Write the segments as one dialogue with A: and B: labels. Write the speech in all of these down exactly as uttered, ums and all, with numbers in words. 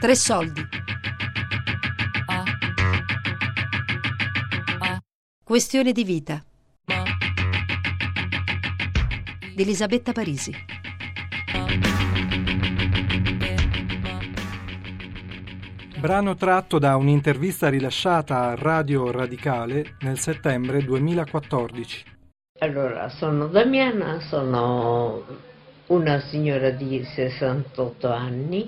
A: Tre soldi. Questione di vita di Elisabetta Parisi.
B: Brano tratto da un'intervista rilasciata a Radio Radicale nel settembre duemilaquattordici.
C: Allora, sono Damiana, sono una signora di sessantotto anni.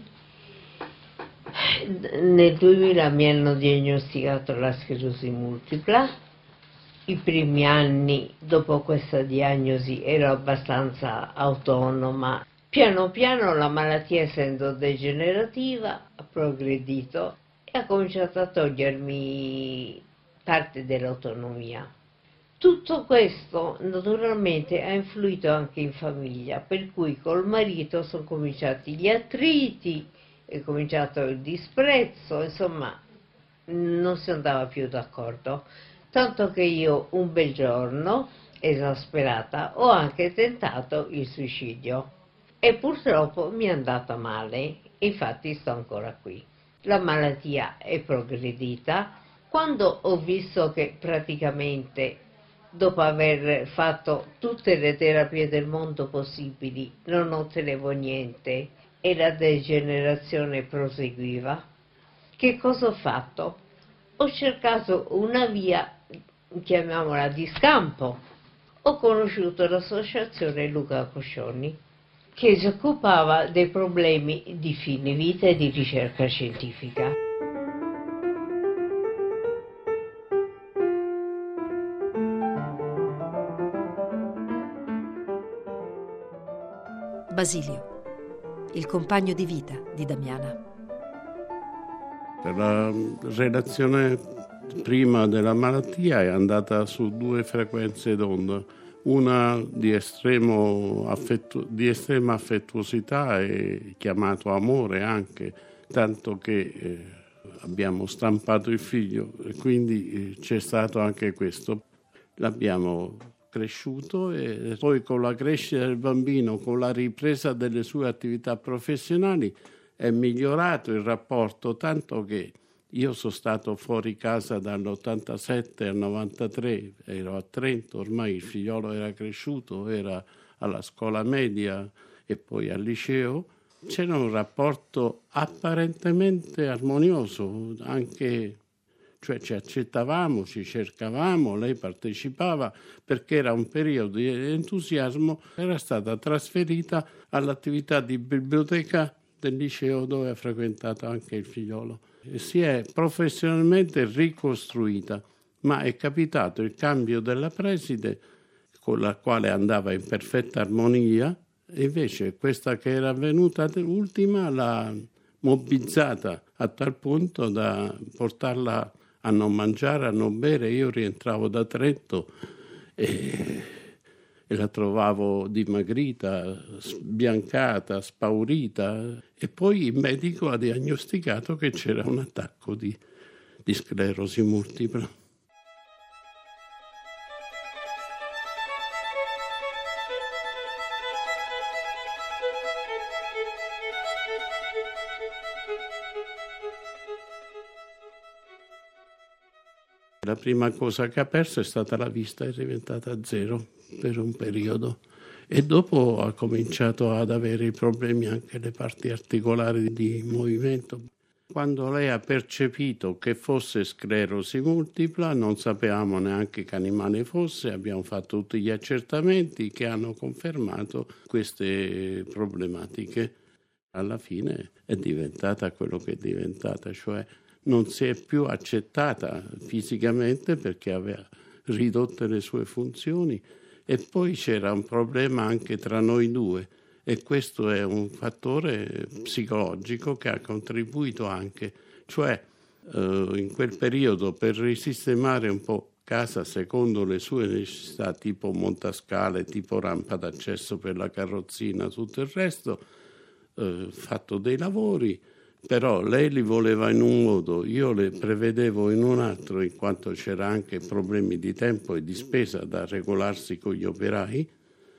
C: Nel duemila mi hanno diagnosticato la sclerosi multipla. I primi anni dopo questa diagnosi ero abbastanza autonoma. Piano piano la malattia, essendo degenerativa, ha progredito e ha cominciato a togliermi parte dell'autonomia. Tutto questo naturalmente ha influito anche in famiglia, per cui col marito sono cominciati gli attriti, è cominciato il disprezzo, insomma non si andava più d'accordo. Tanto che io un bel giorno, esasperata, ho anche tentato il suicidio. E purtroppo mi è andata male, infatti sto ancora qui. La malattia è progredita. Quando ho visto che praticamente, dopo aver fatto tutte le terapie del mondo possibili, non ottenevo niente e la degenerazione proseguiva, che cosa ho fatto? Ho cercato una via, chiamiamola di scampo. Ho conosciuto l'associazione Luca Coscioni, che si occupava dei problemi di fine vita e di ricerca scientifica.
A: Basilio, il compagno di vita di Damiana.
D: La relazione prima della malattia è andata su due frequenze d'onda. Una di, estremo affettu- di estrema affettuosità e chiamato amore anche, tanto che eh, abbiamo stampato il figlio e quindi eh, c'è stato anche questo. L'abbiamo cresciuto e poi con la crescita del bambino, con la ripresa delle sue attività professionali, è migliorato il rapporto, tanto che io sono stato fuori casa dall'ottantasette al novantatré, ero a Trento, ormai il figliolo era cresciuto, era alla scuola media e poi al liceo. C'era un rapporto apparentemente armonioso, anche, cioè ci accettavamo, ci cercavamo, lei partecipava perché era un periodo di entusiasmo, era stata trasferita all'attività di biblioteca del liceo dove ha frequentato anche il figliolo. Si è professionalmente ricostruita, ma è capitato il cambio della preside con la quale andava in perfetta armonia e invece questa che era avvenuta ultima l'ha mobbizzata a tal punto da portarla a non mangiare, a non bere. Io rientravo da Trento e, e la trovavo dimagrita, sbiancata, spaurita. E poi il medico ha diagnosticato che c'era un attacco di, di sclerosi multipla. La prima cosa che ha perso è stata la vista, è diventata zero per un periodo. E dopo ha cominciato ad avere i problemi anche le parti articolari di movimento. Quando lei ha percepito che fosse sclerosi multipla, non sapevamo neanche che animale fosse, abbiamo fatto tutti gli accertamenti che hanno confermato queste problematiche. Alla fine è diventata quello che è diventata, cioè non si è più accettata fisicamente perché aveva ridotte le sue funzioni. E poi c'era un problema anche tra noi due e questo è un fattore psicologico che ha contribuito anche, cioè eh, in quel periodo per risistemare un po' casa secondo le sue necessità, tipo montascale, tipo rampa d'accesso per la carrozzina, tutto il resto, eh, fatto dei lavori, però lei li voleva in un modo, io le prevedevo in un altro, in quanto c'era anche problemi di tempo e di spesa da regolarsi con gli operai,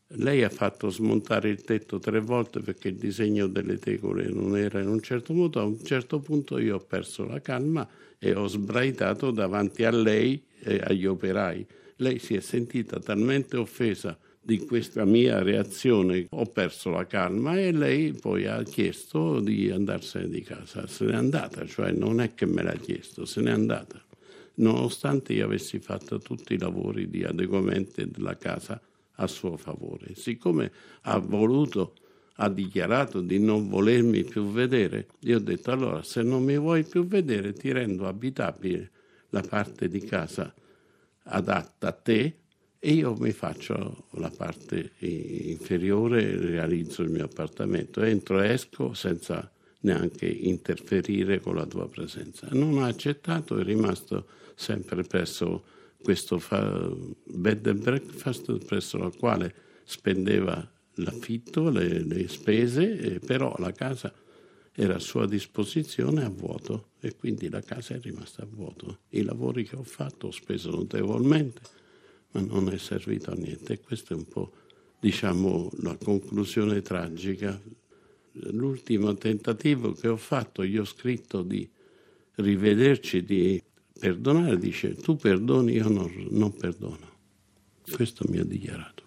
D: Lei ha fatto smontare il tetto tre volte perché il disegno delle tegole non era in un certo modo. A un certo punto io ho perso la calma e ho sbraitato davanti a lei e agli operai. Lei si è sentita talmente offesa di questa mia reazione, ho perso la calma e lei poi ha chiesto di andarsene di casa. Se n'è andata, cioè non è che me l'ha chiesto, se n'è andata. Nonostante io avessi fatto tutti i lavori di adeguamento della casa a suo favore. Siccome ha voluto, ha dichiarato di non volermi più vedere, io ho detto: allora, se non mi vuoi più vedere, ti rendo abitabile la parte di casa adatta a te e io mi faccio la parte inferiore e realizzo il mio appartamento. Entro e esco senza neanche interferire con la tua presenza. Non ha accettato, è rimasto sempre presso questo bed and breakfast presso la quale spendeva l'affitto, le, le spese, e però la casa era a sua disposizione a vuoto e quindi la casa è rimasta a vuoto. I lavori che ho fatto ho speso notevolmente, ma non è servito a niente e questo è un po', diciamo, la conclusione tragica. L'ultimo tentativo che ho fatto, gli ho scritto di rivederci, di perdonare, dice: tu perdoni, io non, non perdono. Questo mi ha dichiarato.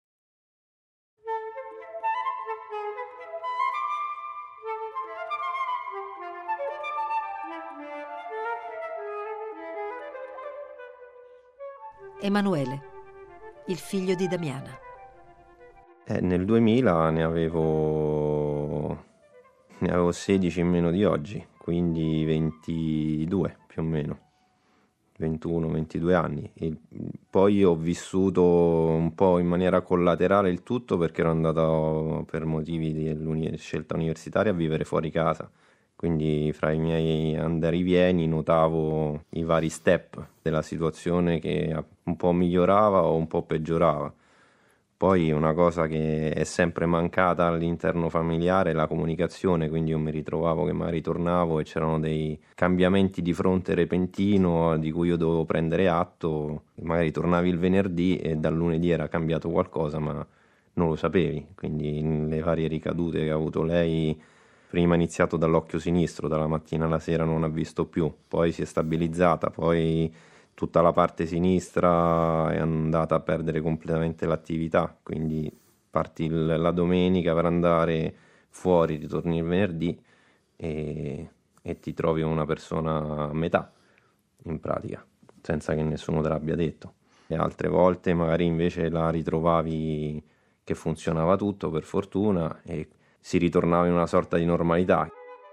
A: Emanuele, il figlio di Damiana.
E: Eh, nel duemila ne avevo, ne avevo sedici in meno di oggi, quindi ventidue più o meno. ventuno ventidue anni. E poi ho vissuto un po' in maniera collaterale il tutto perché ero andato per motivi di scelta universitaria a vivere fuori casa, quindi fra i miei andarivieni notavo i vari step della situazione che un po' migliorava o un po' peggiorava. Poi una cosa che è sempre mancata all'interno familiare è la comunicazione, quindi io mi ritrovavo che magari tornavo e c'erano dei cambiamenti di fronte repentino di cui io dovevo prendere atto, magari tornavi il venerdì e dal lunedì era cambiato qualcosa ma non lo sapevi, quindi le varie ricadute che ha avuto lei, prima iniziato dall'occhio sinistro, dalla mattina alla sera non ha visto più, poi si è stabilizzata, poi tutta la parte sinistra è andata a perdere completamente l'attività, quindi parti il, la domenica per andare fuori, ritorni il venerdì e, e ti trovi una persona a metà, in pratica, senza che nessuno te l'abbia detto. E altre volte magari invece la ritrovavi che funzionava tutto, per fortuna, e si ritornava in una sorta di normalità.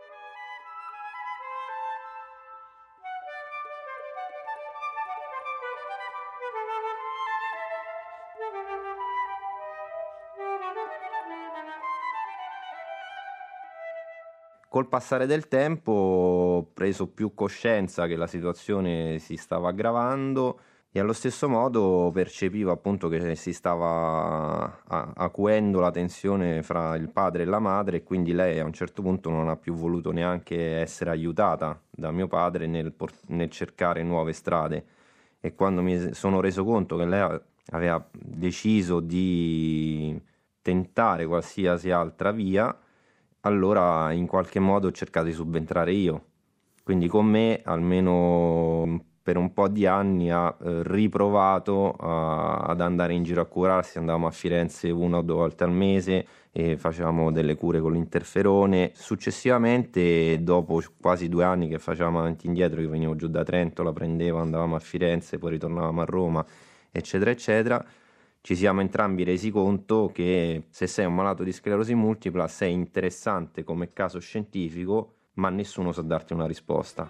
E: Col passare del tempo ho preso più coscienza che la situazione si stava aggravando e allo stesso modo percepivo appunto che si stava acuendo la tensione fra il padre e la madre, e quindi lei a un certo punto non ha più voluto neanche essere aiutata da mio padre nel, nel cercare nuove strade, e quando mi sono reso conto che lei aveva deciso di tentare qualsiasi altra via, allora in qualche modo ho cercato di subentrare io, quindi con me almeno per un po' di anni ha eh, riprovato a, ad andare in giro a curarsi. Andavamo a Firenze una o due volte al mese e facevamo delle cure con l'interferone. Successivamente, dopo quasi due anni che facevamo avanti e indietro, io venivo giù da Trento, la prendevo, andavamo a Firenze, poi ritornavamo a Roma, eccetera eccetera, ci siamo entrambi resi conto che se sei un malato di sclerosi multipla sei interessante come caso scientifico, ma nessuno sa darti una risposta.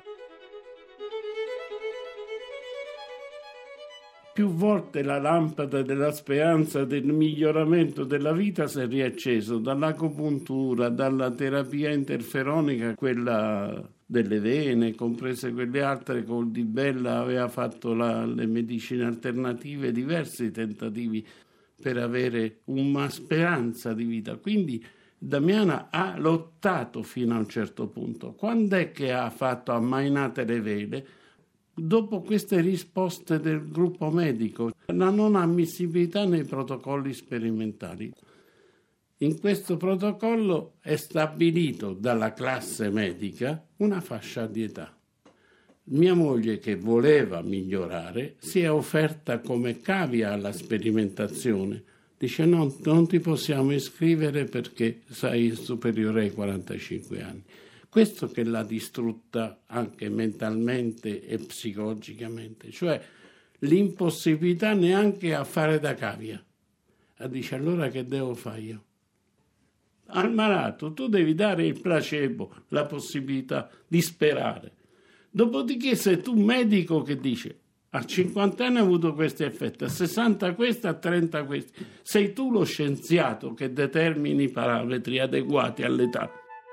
D: Più volte la lampada della speranza del miglioramento della vita si è riacceso, dall'acupuntura, dalla terapia interferonica, quella delle vene, comprese quelle altre. Col Di Bella aveva fatto la, le medicine alternative, diversi tentativi per avere una speranza di vita. Quindi Damiana ha lottato fino a un certo punto. Quando è che ha fatto ammainate le vele? Dopo queste risposte del gruppo medico, la non ammissibilità nei protocolli sperimentali. In questo protocollo è stabilito dalla classe medica una fascia di età. Mia moglie, che voleva migliorare, si è offerta come cavia alla sperimentazione. Dice: no, non ti possiamo iscrivere perché sei superiore ai quarantacinque anni. Questo che l'ha distrutta anche mentalmente e psicologicamente, cioè l'impossibilità neanche a fare da cavia. E dice: allora che devo fare io? Al malato tu devi dare il placebo, la possibilità di sperare. Dopodiché sei tu medico che dice: a cinquanta anni ha avuto questi effetti, a sessanta questi, a trenta questi. Sei tu lo scienziato che determini i parametri adeguati all'età.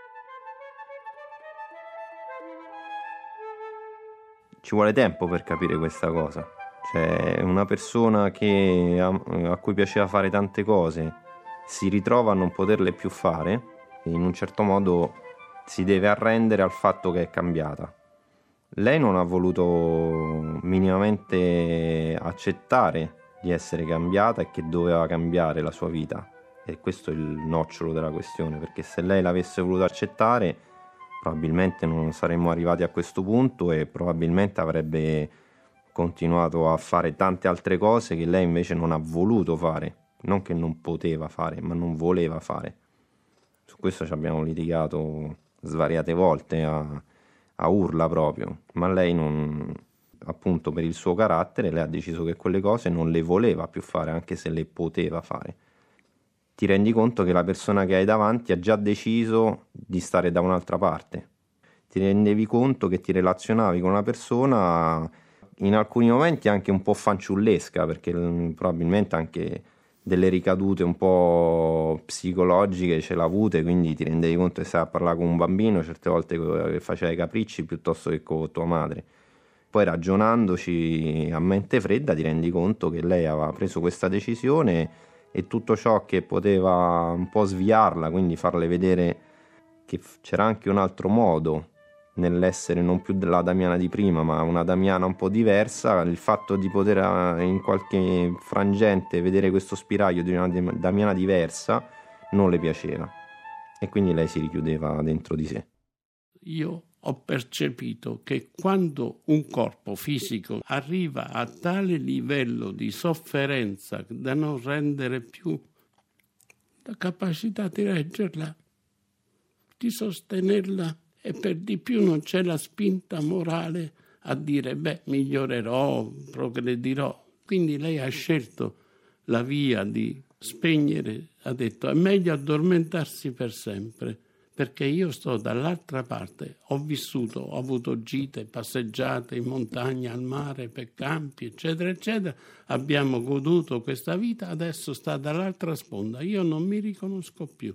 E: Ci vuole tempo per capire questa cosa. Cioè, una persona che a, a cui piaceva fare tante cose si ritrova a non poterle più fare, e in un certo modo si deve arrendere al fatto che è cambiata. Lei non ha voluto minimamente accettare di essere cambiata e che doveva cambiare la sua vita, e questo è il nocciolo della questione, perché se lei l'avesse voluto accettare probabilmente non saremmo arrivati a questo punto e probabilmente avrebbe continuato a fare tante altre cose che lei invece non ha voluto fare, non che non poteva fare, ma non voleva fare. Su questo ci abbiamo litigato svariate volte a, a urla proprio, ma lei non, appunto per il suo carattere, lei ha deciso che quelle cose non le voleva più fare, anche se le poteva fare. Ti rendi conto che la persona che hai davanti ha già deciso di stare da un'altra parte. Ti rendevi conto che ti relazionavi con una persona in alcuni momenti anche un po' fanciullesca, perché probabilmente anche delle ricadute un po' psicologiche ce l'ha avute, quindi ti rendevi conto che stavi a parlare con un bambino certe volte che faceva i capricci piuttosto che con tua madre. Poi ragionandoci a mente fredda ti rendi conto che lei aveva preso questa decisione e tutto ciò che poteva un po' sviarla, quindi farle vedere che c'era anche un altro modo nell'essere non più la Damiana di prima, ma una Damiana un po' diversa, il fatto di poter in qualche frangente vedere questo spiraglio di una Damiana diversa non le piaceva, e quindi lei si richiudeva dentro di sé.
D: Io ho percepito che quando un corpo fisico arriva a tale livello di sofferenza da non rendere più la capacità di reggerla, di sostenerla, e per di più non c'è la spinta morale a dire beh, migliorerò, progredirò. Quindi lei ha scelto la via di spegnere, ha detto è meglio addormentarsi per sempre, perché io sto dall'altra parte, ho vissuto, ho avuto gite, passeggiate in montagna, al mare, per campi, eccetera, eccetera, abbiamo goduto questa vita, adesso sta dall'altra sponda, io non mi riconosco più.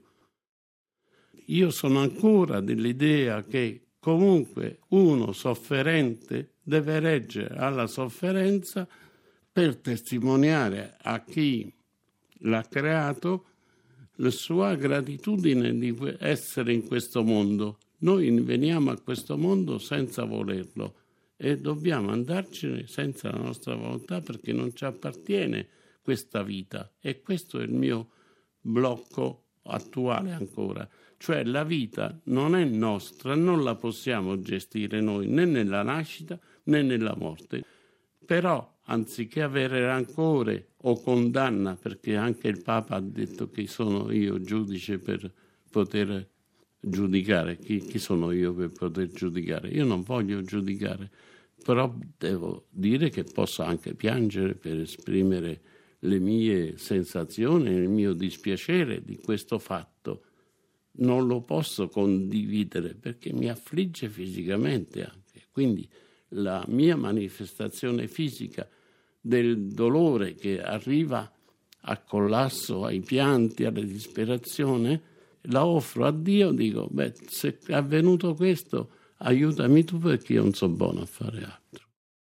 D: Io sono ancora dell'idea che comunque uno sofferente deve reggere alla sofferenza per testimoniare a chi l'ha creato la sua gratitudine di essere in questo mondo. Noi veniamo a questo mondo senza volerlo e dobbiamo andarcene senza la nostra volontà, perché non ci appartiene questa vita, e questo è il mio blocco attuale ancora. Cioè la vita non è nostra, non la possiamo gestire noi né nella nascita né nella morte. Però anziché avere rancore o condanna, perché anche il Papa ha detto che sono io giudice per poter giudicare, chi, chi sono io per poter giudicare? Io non voglio giudicare, però devo dire che posso anche piangere per esprimere le mie sensazioni, il mio dispiacere di questo fatto. Non lo posso condividere perché mi affligge fisicamente anche. Quindi la mia manifestazione fisica del dolore che arriva al collasso, ai pianti, alla disperazione, la offro a Dio, dico, beh, se è avvenuto questo, aiutami tu perché io non sono buono a fare altro.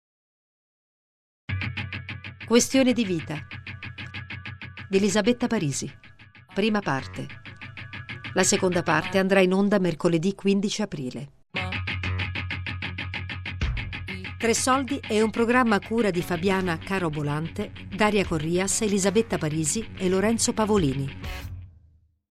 A: Questione di vita di Elisabetta Parisi. Prima parte. La seconda parte andrà in onda mercoledì quindici aprile. Tre Soldi è un programma a cura di Fabiana Carobolante, Daria Corrias, Elisabetta Parisi e Lorenzo Pavolini.